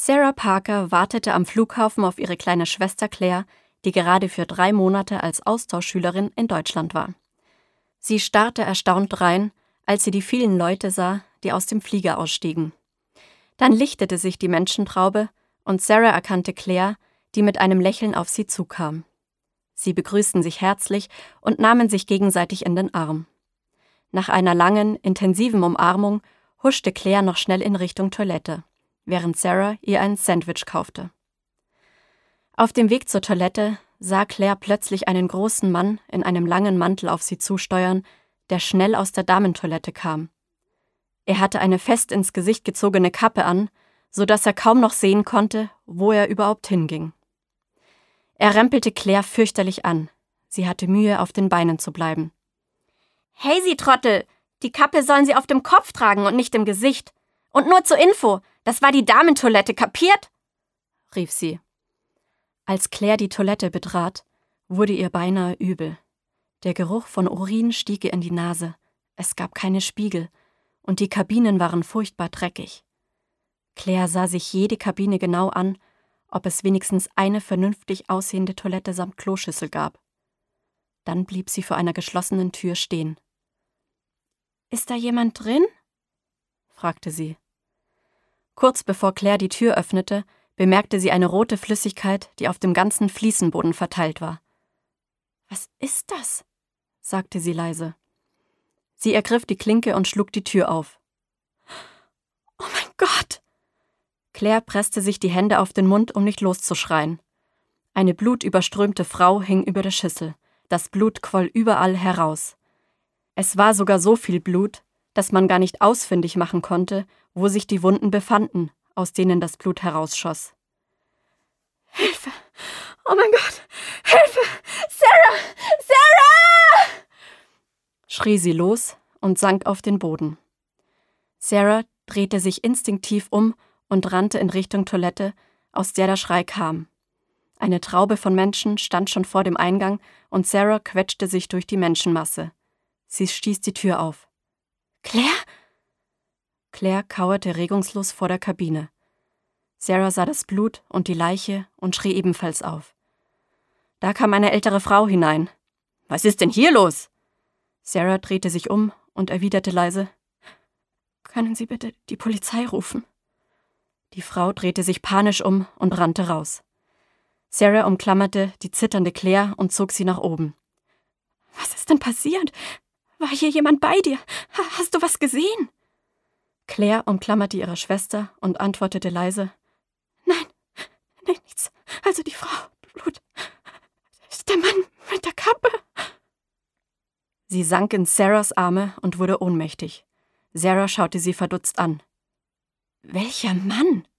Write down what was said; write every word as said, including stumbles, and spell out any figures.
Sarah Parker wartete am Flughafen auf ihre kleine Schwester Claire, die gerade für drei Monate als Austauschschülerin in Deutschland war. Sie starrte erstaunt drein, als sie die vielen Leute sah, die aus dem Flieger ausstiegen. Dann lichtete sich die Menschentraube und Sarah erkannte Claire, die mit einem Lächeln auf sie zukam. Sie begrüßten sich herzlich und nahmen sich gegenseitig in den Arm. Nach einer langen, intensiven Umarmung huschte Claire noch schnell in Richtung Toilette, während Sarah ihr ein Sandwich kaufte. Auf dem Weg zur Toilette sah Claire plötzlich einen großen Mann in einem langen Mantel auf sie zusteuern, der schnell aus der Damentoilette kam. Er hatte eine fest ins Gesicht gezogene Kappe an, so dass er kaum noch sehen konnte, wo er überhaupt hinging. Er rempelte Claire fürchterlich an. Sie hatte Mühe, auf den Beinen zu bleiben. »Hey, Sie Trottel! Die Kappe sollen Sie auf dem Kopf tragen und nicht im Gesicht. Und nur zur Info, das war die Damentoilette, kapiert?« rief sie. Als Claire die Toilette betrat, wurde ihr beinahe übel. Der Geruch von Urin stieg ihr in die Nase. Es gab keine Spiegel und die Kabinen waren furchtbar dreckig. Claire sah sich jede Kabine genau an, ob es wenigstens eine vernünftig aussehende Toilette samt Kloschüssel gab. Dann blieb sie vor einer geschlossenen Tür stehen. »Ist da jemand drin?« fragte sie. Kurz bevor Claire die Tür öffnete, bemerkte sie eine rote Flüssigkeit, die auf dem ganzen Fliesenboden verteilt war. »Was ist das?« sagte sie leise. Sie ergriff die Klinke und schlug die Tür auf. »Oh mein Gott!« Claire presste sich die Hände auf den Mund, um nicht loszuschreien. Eine blutüberströmte Frau hing über der Schüssel. Das Blut quoll überall heraus. Es war sogar so viel Blut, dass man gar nicht ausfindig machen konnte, wo sich die Wunden befanden, aus denen das Blut herausschoss. »Hilfe! Oh mein Gott! Hilfe! Sarah! Sarah!« schrie sie los und sank auf den Boden. Sarah drehte sich instinktiv um und rannte in Richtung Toilette, aus der der Schrei kam. Eine Traube von Menschen stand schon vor dem Eingang und Sarah quetschte sich durch die Menschenmasse. Sie stieß die Tür auf. »Claire?« Claire kauerte regungslos vor der Kabine. Sarah sah das Blut und die Leiche und schrie ebenfalls auf. Da kam eine ältere Frau hinein. »Was ist denn hier los?« Sarah drehte sich um und erwiderte leise, »Können Sie bitte die Polizei rufen?« Die Frau drehte sich panisch um und rannte raus. Sarah umklammerte die zitternde Claire und zog sie nach oben. »Was ist denn passiert? War hier jemand bei dir? Hast du was gesehen?« Claire umklammerte ihre Schwester und antwortete leise, »Nein, nein, nichts. Also die Frau, Blut. Das ist der Mann mit der Kappe.« Sie sank in Sarahs Arme und wurde ohnmächtig. Sarah schaute sie verdutzt an. »Welcher Mann?«